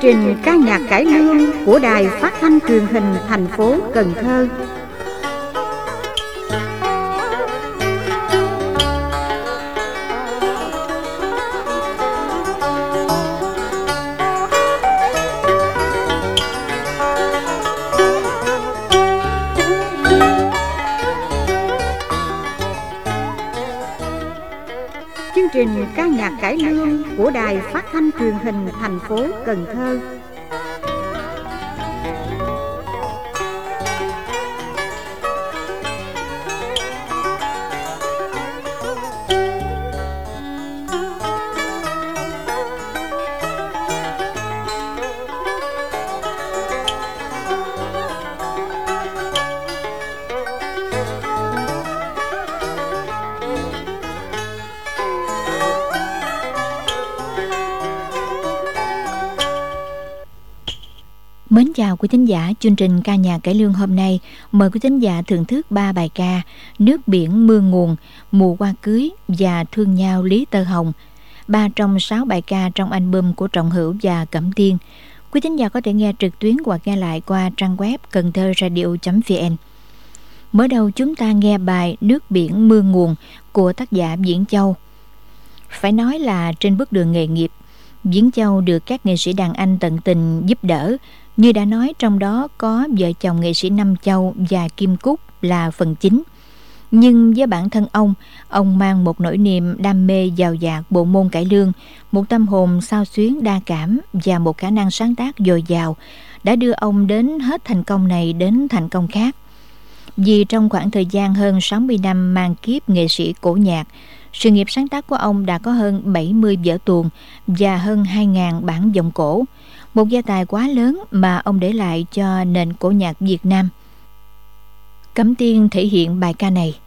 trình ca nhạc cải lương của Đài Phát thanh Truyền hình thành phố Cần Thơ. Chương trình ca nhạc cải lương của Đài Phát thanh Truyền hình thành phố Cần Thơ. Mến chào quý thính giả, chương trình ca nhạc cải lương hôm nay mời quý thính giả thưởng thức 3 bài ca Nước biển mưa nguồn, Mùa hoa cưới và Thương nhau Lý Tơ Hồng, 3 trong 6 bài ca trong album của Trọng Hữu và Cẩm Tiên. Quý thính giả có thể nghe trực tuyến hoặc nghe lại qua trang web cầnthoradio.vn. Mới đầu chúng ta nghe bài Nước biển mưa nguồn của tác giả Viễn Châu. Phải nói là trên bước đường nghề nghiệp, Viễn Châu được các nghệ sĩ đàn anh tận tình giúp đỡ. Như đã nói, trong đó có vợ chồng nghệ sĩ Năm Châu và Kim Cúc là phần chính. Nhưng với bản thân ông mang một nỗi niềm đam mê giàu dạt bộ môn cải lương, một tâm hồn xao xuyến đa cảm và một khả năng sáng tác dồi dào đã đưa ông đến hết thành công này đến thành công khác. Vì trong khoảng thời gian hơn 60 năm mang kiếp nghệ sĩ cổ nhạc, sự nghiệp sáng tác của ông đã có hơn 70 vở tuồng và hơn 2.000 bản vọng cổ, một gia tài quá lớn mà ông để lại cho nền cổ nhạc Việt Nam. Cẩm Tiên thể hiện bài ca này.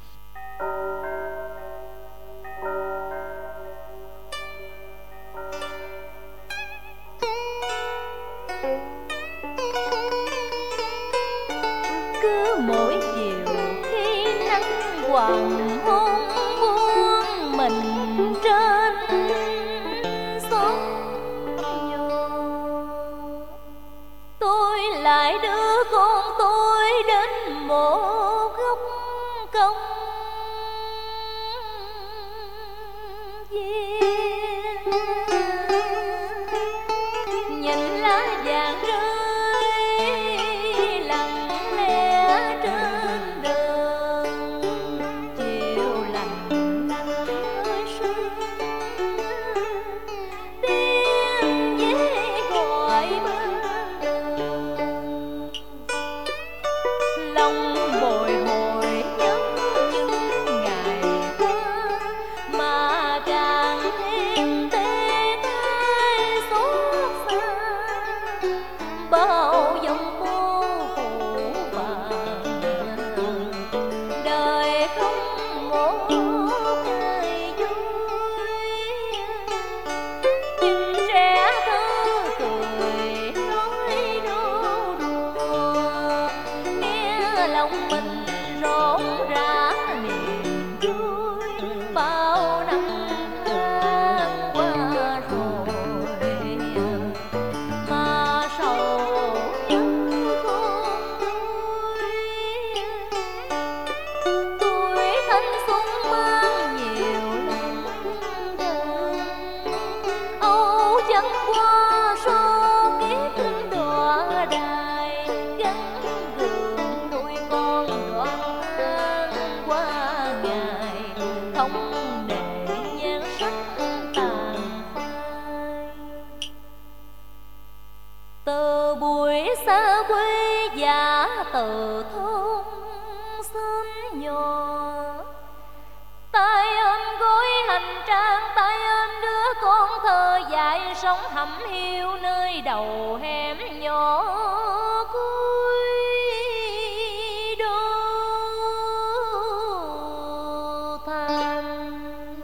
Cứ mỗi chiều khi nắng hoàng hôn buông mình trên sóng nhỏ, tôi lại đưa con tôi đến một góc công viên, nhìn lá vàng rơi lặng lẽ trên đường, chiều lạnh lạnh sương, tiếng ve gọi bên đường, lòng bồi hồi nhớ những ngày qua mà càng thêm tê tái xót xa, bao dòng mơ phủ vàng đời không một ngày vui, nhưng trẻ thơ cười nói đùa đùa, nghe lòng mình rộn rã niềm vui, bao năm tháng qua rồi mà sầu vẫn không vui. Tuổi thanh xuân mang nhiều lần đờn, âu chẳng qua số kiếp đọa đài, gắn gượng nuôi con đoạn tháng qua ngày, không để nhan sắc tàn phai. Từ buổi xa quê và từ thôn xóm nhỏ, tay ôm gối hành trang, tay ôm đứa con thơ dại sống hẩm hiu nơi đầu hẻm nhỏ cuối đô thành.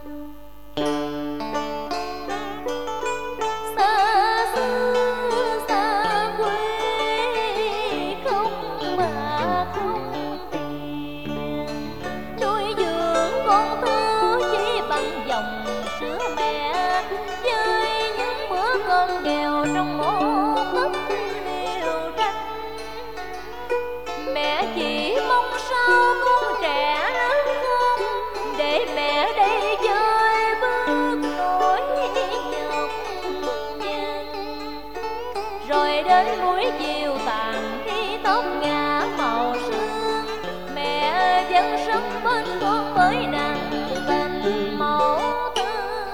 Xa xứ xa quê không mà không tiền, nuôi dưỡng con thơ chỉ bằng dòng sữa mẹ với những bữa cơm nghèo trong mỗi Mẹ chỉ mong sao con trẻ lớn khôn, để mẹ đây chơi bước nỗi nhọc nhằn. Rồi đến buổi chiều tàn khi tóc ngả màu sương, mẹ vẫn sống bên con với nặng tình mẫu tử.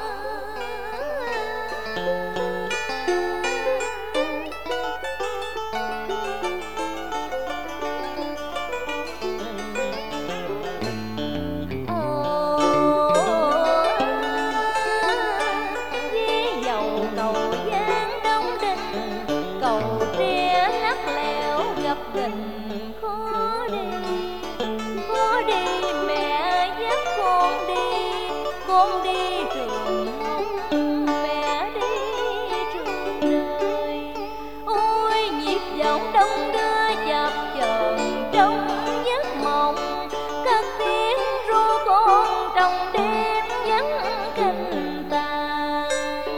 Ví dầu cầu Giang Đông Đình, cầu tre lắc lẻo gập ghềnh khó đi. Khó đi mẹ dắt con đi trường học, mẹ đi trường đời. Ôi nhịp giọng đông đưa chập chờn trong giấc mộng, cất tiếng ru con trong đêm vắng canh tàn.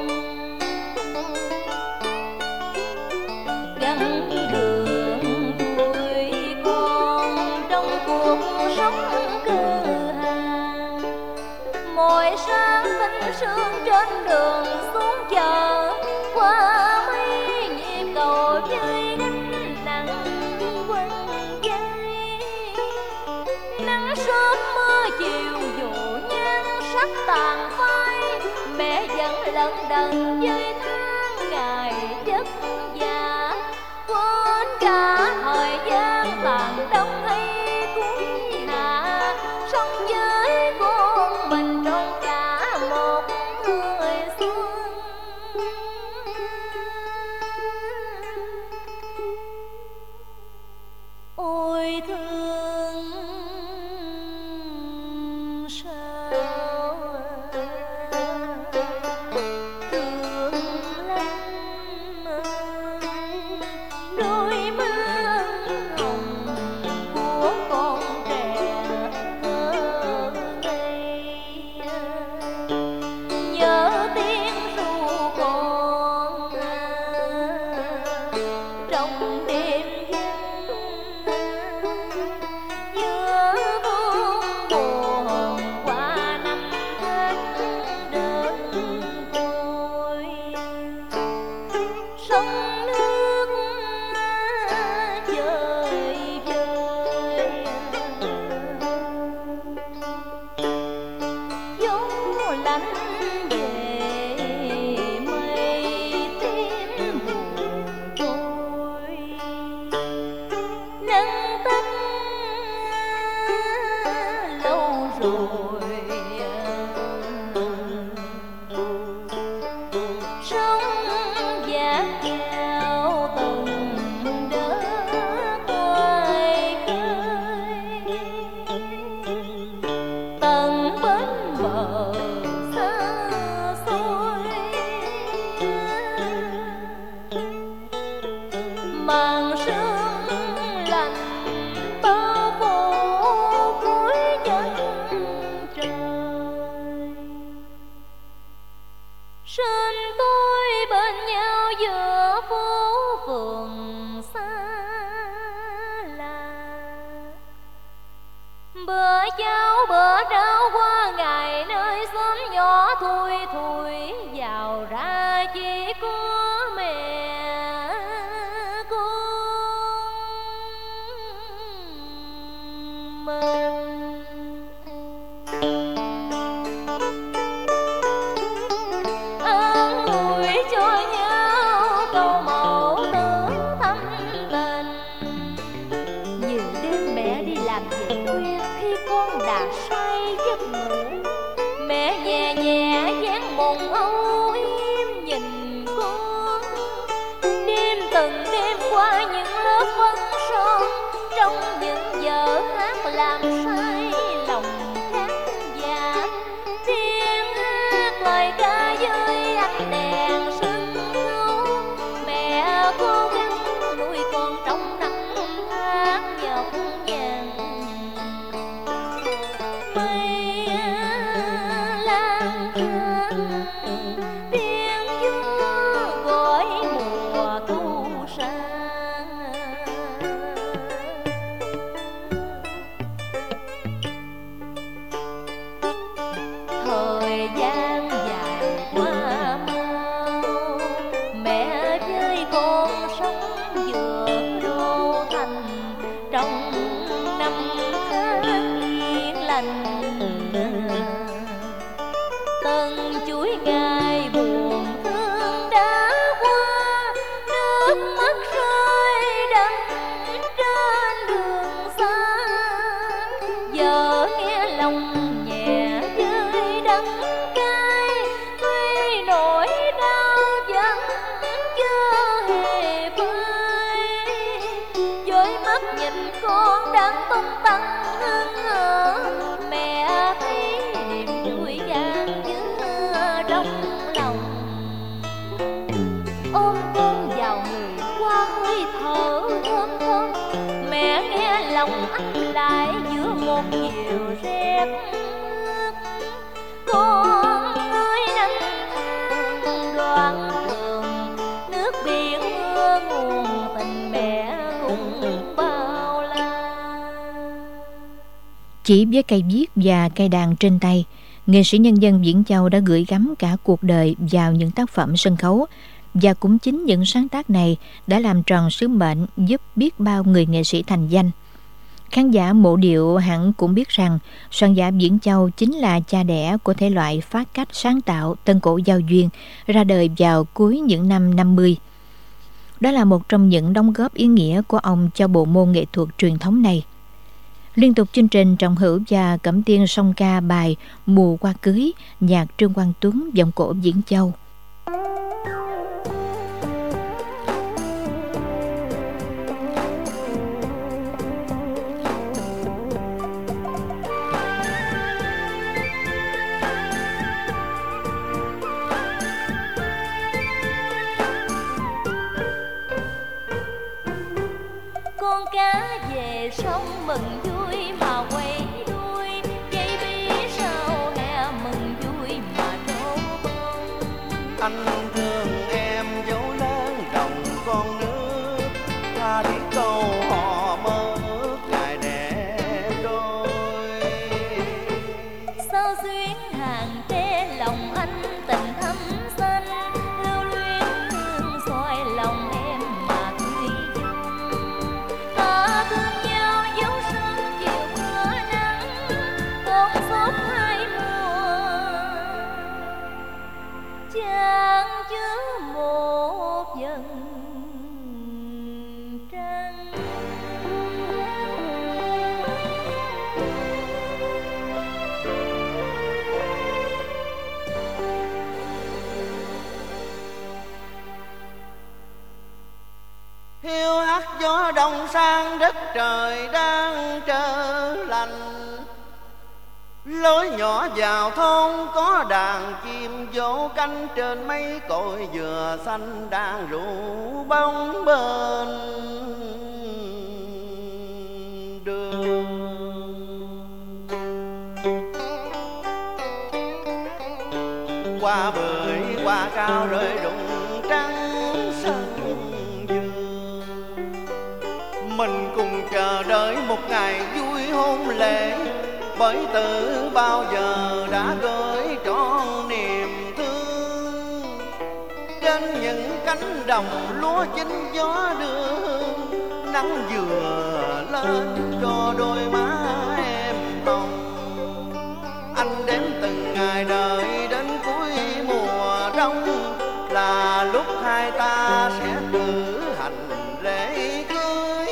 Gắn đường tuổi con trong cuộc sống cơ hàng. Mỗi sáng tinh sương trên đường xuống chợ, qua mấy nhịp cầu chơi gánh nặng quanh vai. Nắng sớm mưa chiều dù nhan sắc tàn phai, mẹ vẫn lận đận với tháng ngày vất vả. Quên cả thời gian tàn đông hay cuối hạ, sống với con mình trọn cả một người xuân. Ôi thương sao, thương lắm đôi má hồng của con trẻ ngây. Nhớ tiếng ru con trong đêm giữa buồn buồn qua năm tháng đơn côi. Sông nước chơi vơi, gió lạnh về mây tím buồn trôi. Nắng tắt lâu rồi, sóng dạt theo từng đất ngoài khơi. Tận bến bờ xa xôi, màn sương lạnh bao phủ cuối chân trời. Sinh tôi bên nhau giữa phố phường xa lạ, bữa cháo bữa rau qua ngày nơi xóm nhỏ thui thui, vào ra chỉ có mẹ con mình. An ủi cho nhau câu mẫu tử thâm tình. Nhiều đêm mẹ đi làm về khuya, khi con đã say giấc ngủ, mẹ nhẹ nhẹ dáng mùng âu yếm nhìn con. Đêm từng đêm qua những lớp phấn son, trong những giờ hát làm say lòng khán giả. Tiếng hát lời ca với ánh đèn sân khấu, mẹ cố gắng nuôi con trong năm tháng nhọc nhằn. Mây lang thang tiếng chúa gọi mùa thu sang. lành. Từng chuỗi ngày buồn thương đã qua, nước mắt rơi đẫm trên đường xa. Giờ nghe lòng nhẹ với đắng cay, tuy nỗi đau vẫn chưa hề phai. Dõi mắt nhìn con đang tung tăng hương hờ, mẹ thấy niềm vui vàng giữa trong lòng. Ôm con vào người qua hơi thở thơm thơm, mẹ nghe lòng anh lại giữa một chiều rét mướt. Con ơi năm tháng đoạn đường, nước biển mưa nguồn tình mẹ cũng bao la. Chỉ với cây viết và cây đàn trên tay, nghệ sĩ nhân dân Viễn Châu đã gửi gắm cả cuộc đời vào những tác phẩm sân khấu, và cũng chính những sáng tác này đã làm tròn sứ mệnh giúp biết bao người nghệ sĩ thành danh. Khán giả mộ điệu hẳn cũng biết rằng soạn giả Viễn Châu chính là cha đẻ của thể loại phá cách sáng tạo tân cổ giao duyên ra đời vào cuối những năm 50. Đó là một trong những đóng góp ý nghĩa của ông cho bộ môn nghệ thuật truyền thống này. Liên tục chương trình, Trọng Hữu và Cẩm Tiên song ca bài Mùa Hoa Cưới, nhạc Trương Quang Tuấn, giọng cổ Viễn Châu. Con cá về sông mừng vui mà quay đuôi, dây bí sao hè mừng vui mà trổ bông. Anh thương em dấu lớn đồng con nước, tha thiết câu hò mơ ước ngày đẹp đôi. Sao duyên hàng tre lòng anh tình thâm xanh, lưu luyến hương soi lòng em mà tươi dung. Ta thương nhau dấu sương chiều mưa nắng, con xót hai mùa chẳng chứa một vầng trăng. Hiu hắt gió đông sang đất trời đang trở lạnh, lối nhỏ vào thôn có đàn chim vỗ cánh trên mấy cội dừa xanh đang ru bóng bên đường. Qua bưởi qua cao rơi đụng trắng sân vườn, mình cùng chờ đợi một ngày vui hôn lễ, bởi từ bao giờ đã gửi trọn niềm thương. Trên những cánh đồng lúa chín gió đưa hương, nắng vừa lên cho đôi má em hồng. Anh đếm từng ngày đợi đến cuối mùa đông, là lúc hai ta sẽ cử hành lễ cưới.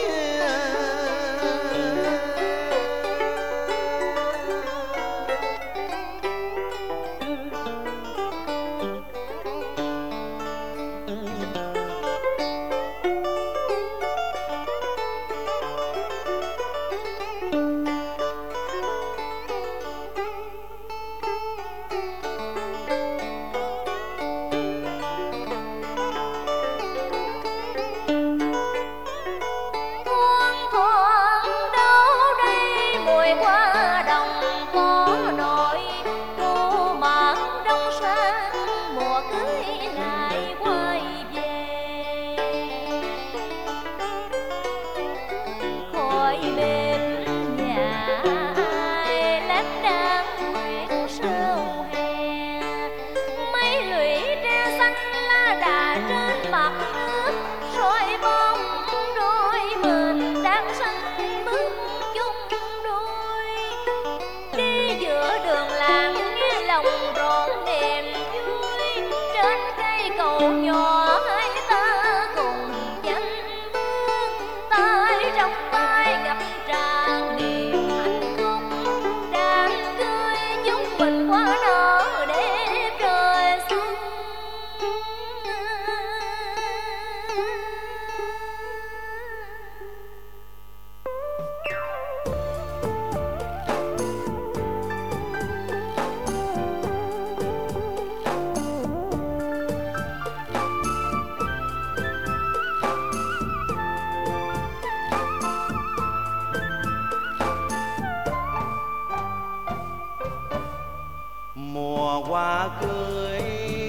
mùa hoa cưới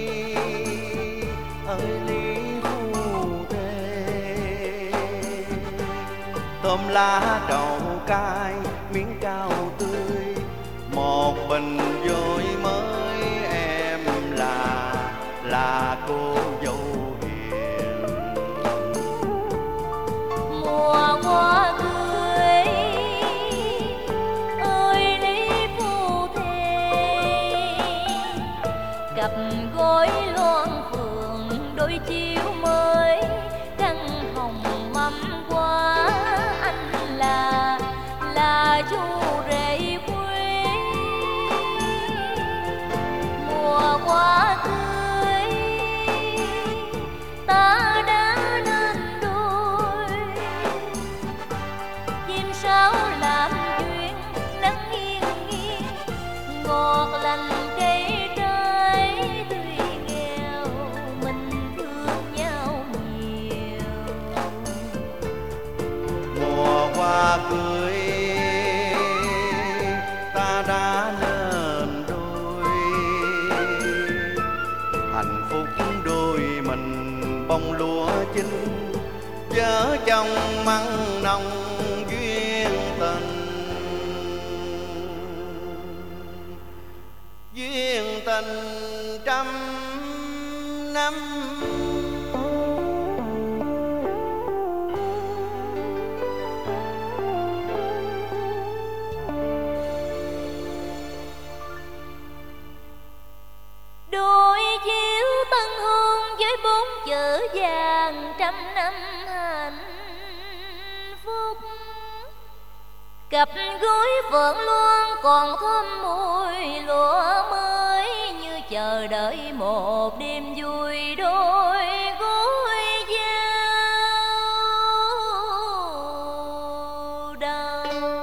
ơi lý phu thê, tôm lá trầu cay miếng cao tươi, một bình vôi mới em là cô dâu hiền. Mùa hoa cưới ơi lý phu thê, cặp gối loan phượng đôi chiếu mới, trăng hồng mâm qua anh là chú rể quê. Mùa hoa cưới ta đã nên đôi, chim sáo làm duyên nắng nghiêng nghiêng, ngọt lành cây trái tuy nghèo mình thương nhau nhiều. Mùa hoa cưới ta đã nên đôi, hạnh phúc đôi mình bông lúa chín, vợ chồng mặn nồng duyên tình trăm năm. Đôi chiếu tân hôn với bốn chữ vàng, trăm năm hạnh phúc. Cặp gối vợn loan còn thơm mùi lúa mới, như chờ đợi một đêm vui đôi gối giao đầu.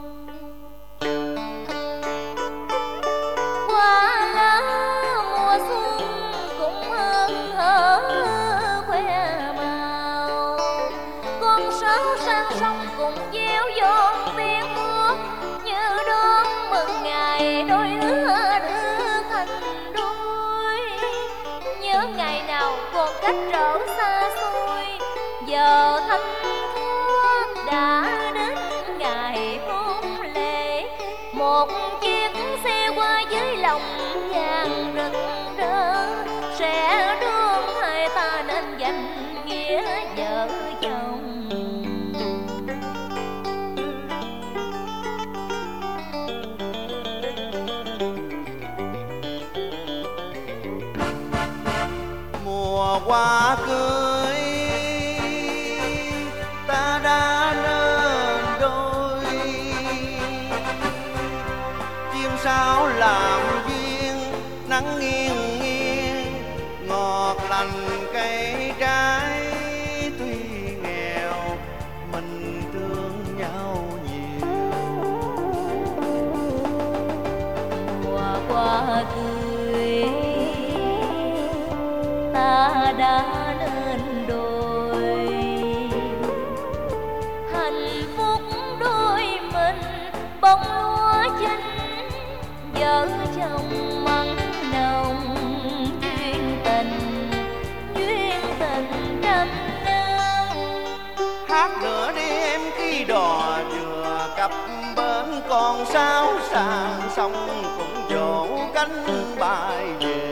Hoa lá mùa xuân cũng hớn hở khoe màu, con sáo sang sông cùng gieo giòn tiếng mưa, như đón mừng ngày đôi lứa đưa thành đôi. Nhớ ngày nào còn cách trở xa xôi, giờ thăm thuốc đã đến ngày hôn lễ. Một chiếc xe qua dưới lòng vàng rực rỡ, sẽ đưa hai ta nên danh nghĩa vợ chồng. Mùa hoa cưới ta đã nên đôi, chim sáo làm duyên nắng nghiêng nghiêng, ngọt lành cây trái tuy nghèo mình thương nhau nhiều. Mùa hoa cưới ta đã nên đôi, hạnh phúc đôi mình bông lúa chín, vợ chồng mặn nồng duyên tình trăm năm. Hát nữa đi em khi đò vừa cập bến, con sáo sang sông cũng vỗ cánh bay về.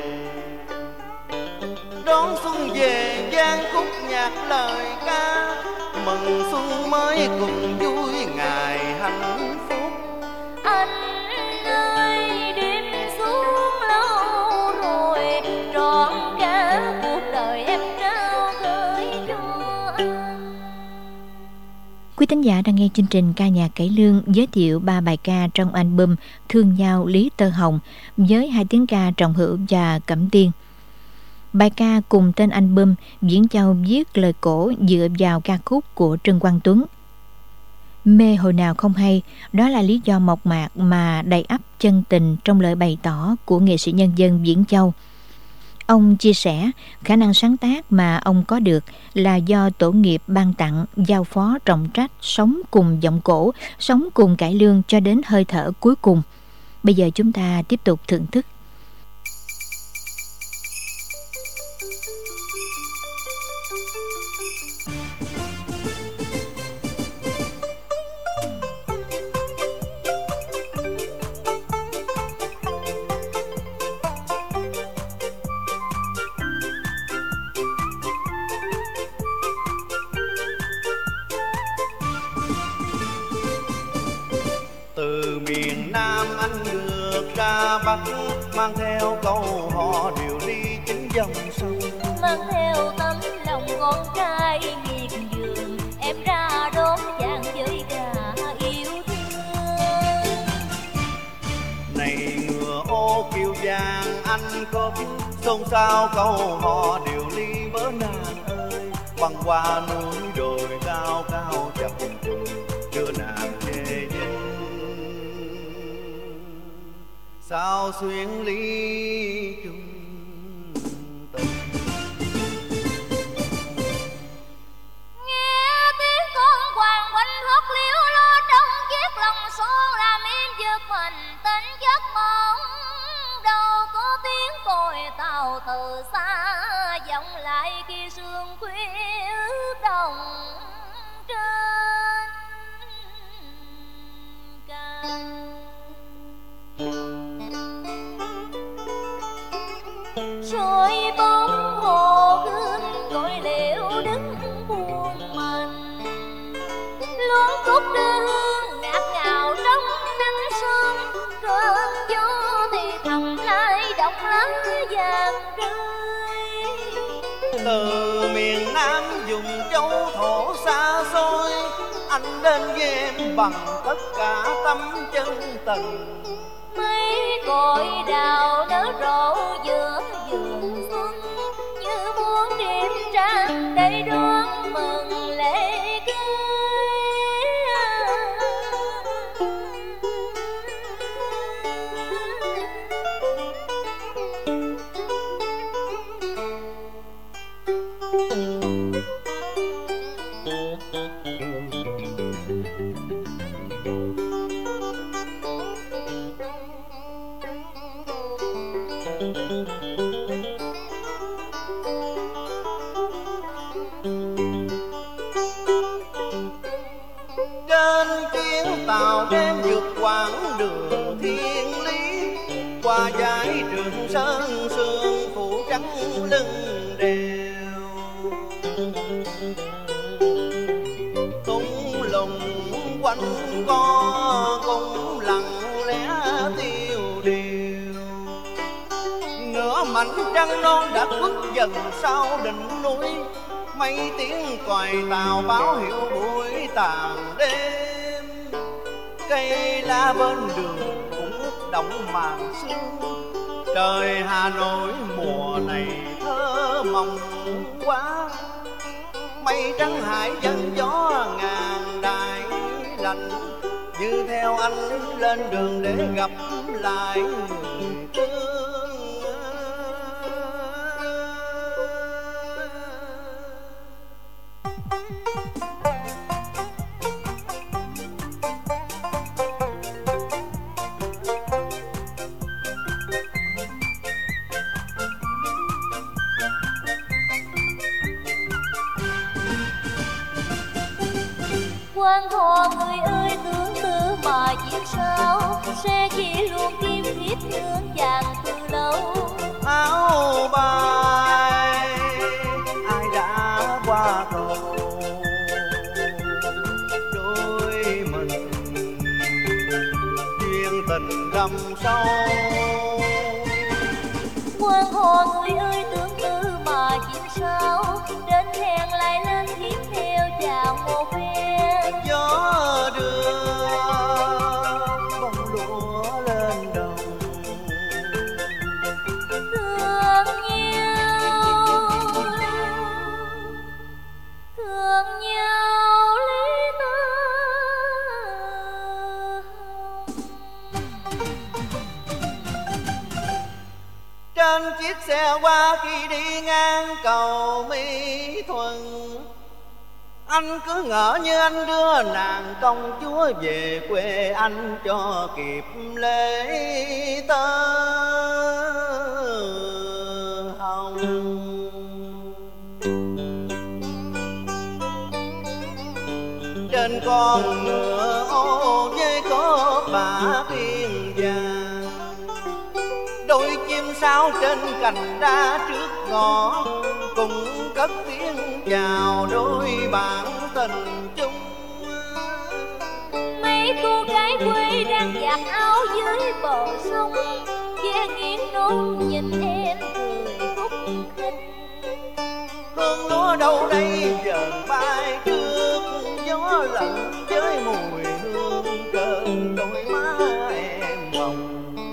Đón xuân về gian khúc nhạc lời ca, mừng xuân mới cùng vui ngày hạnh phúc. Anh ơi đêm xuống lâu rồi, trọn cả cuộc đời em trao gửi cho anh. Quý thính giả đang nghe chương trình ca nhạc cải lương giới thiệu 3 bài ca trong album Thương Nhau Lý Tơ Hồng với 2 tiếng ca Trọng Hữu và Cẩm Tiên. Bài ca cùng tên album Viễn Châu viết lời cổ dựa vào ca khúc của Trương Quang Tuấn. Mê hồi nào không hay, đó là lý do mộc mạc mà đầy ắp chân tình trong lời bày tỏ của nghệ sĩ nhân dân Viễn Châu. Ông chia sẻ khả năng sáng tác mà ông có được là do tổ nghiệp ban tặng, giao phó trọng trách sống cùng giọng cổ, sống cùng cải lương cho đến hơi thở cuối cùng. Bây giờ chúng ta tiếp tục thưởng thức. miền Nam anh ngược ra Bắc, mang theo câu hò điều ly chính dòng sông, mang theo tấm lòng con trai miệt vườn, em ra đón chàng với cả yêu thương. Này ngựa ô kiều vàng anh có biết, xôn xao câu hò điều ly với nàng ơi, băng qua núi đồi cao cao chập trùng đưa nàng về dinh. Sao xuyên ly chung tình. Nghe tiếng con hoàng quanh hót liếu lo trong chiếc lòng son, làm em giật mình tỉnh giấc mộng. Đâu có tiếng còi tàu từ xa vọng lại khi sương khuya ướt đồng trên cành. Rồi bóng hồ gương gọi liễu đứng buồn mình, luống cúc đưa hương ngạt ngào trong nắng sớm. Cơn gió thì thầm lại động lá vàng rơi. Từ miền Nam vùng châu thổ xa xôi, anh đến với em bằng tất cả tâm chân tình. Mấy cội đào nở rộ giữa vườn xuân, như muốn đêm trăng đầy đón mừng lễ cưới. Trên chuyến tàu đêm vượt quãng đường thiên lý, qua dải Trường Sơn sương phủ trắng lưng đèo. Tung lùng quanh co cũng lặng lẽ tiêu điều, nửa mảnh trăng non đã khuất dần sau đỉnh núi. Mấy tiếng còi tàu báo hiệu buổi tàn đêm, cây lá bên đường cũng ướt đẫm màn sương. Trời Hà Nội mùa này thơ mộng quá, mây trắng hải dẫn gió ngàn đài lạnh, như theo anh lên đường để gặp lại người thương. Quan họ người ơi tương tư mà diễn sao, sẽ chỉ luôn kim thiết nương vàng từ lâu. Áo bay ai đã qua cầu, đôi mình duyên tình đậm sâu. Quan họ người ơi tương tư mà diễn sao, đến hẹn lại lên thiết theo chào một phen. Gió đưa bông lúa lên đồng, thương nhau lý tơ trên chiếc xe qua khi đi ngang cầu Mỹ Thuận. Anh cứ ngỡ như anh đưa nàng công chúa về quê anh cho kịp lễ tơ hồng. Trên con ngựa ô với có bả tiên vàng, đôi chim sáo trên cành đá trước ngõ cùng cất tiếng chào đôi bạn tình chung. mấy cô gái quê đang giặt áo dưới bờ sông, ve nghiêng nón nhìn em cười khúc khích. Hương lúa đâu đây giờ bay trước, gió lạnh với mùi hương cơn đôi má em hồng.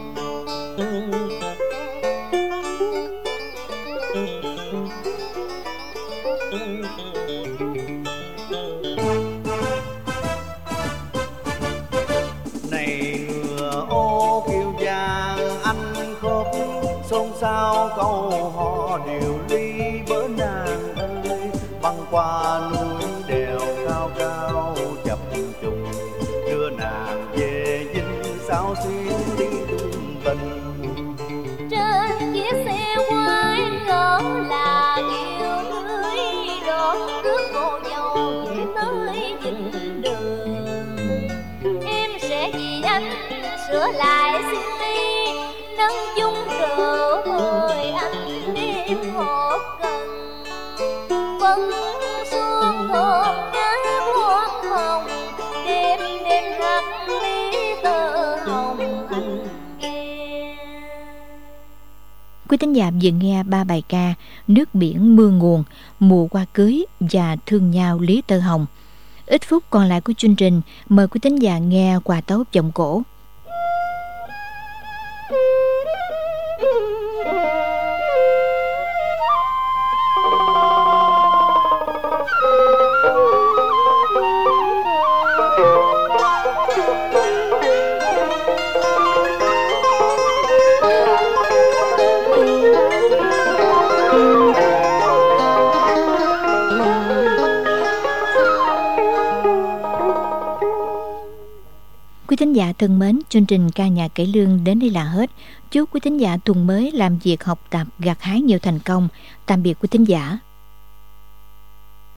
Này ngựa ô kiêu vàng anh khóc, xôn xao câu hò điều ly bớ nàng ơi. Băng qua núi đèo cao cao chập trùng, đưa nàng về dinh sao xuyên đi thương tình. Trên chiếc xe quay ngỡ là yêu lưới, đón rước cô dâu về tới dinh đường. Em sẽ vì anh sửa lại xin đi, nâng chung rượu mời anh đêm một cần. Vẫn xuân thơm ngát hoa hồng, đêm đêm hát lý tơ hồng anh nghe. Quý thính giả vừa nghe 3 bài ca Nước biển mưa nguồn, Mùa hoa cưới và Thương nhau lý tơ hồng. Ít phút còn lại của chương trình, mời quý thính giả nghe hòa tấu giọng cổ. Quý thính giả thân mến, chương trình ca nhạc cải lương đến đây là hết. Chúc quý thính giả tuần mới làm việc học tập gặt hái nhiều thành công. Tạm biệt quý thính giả.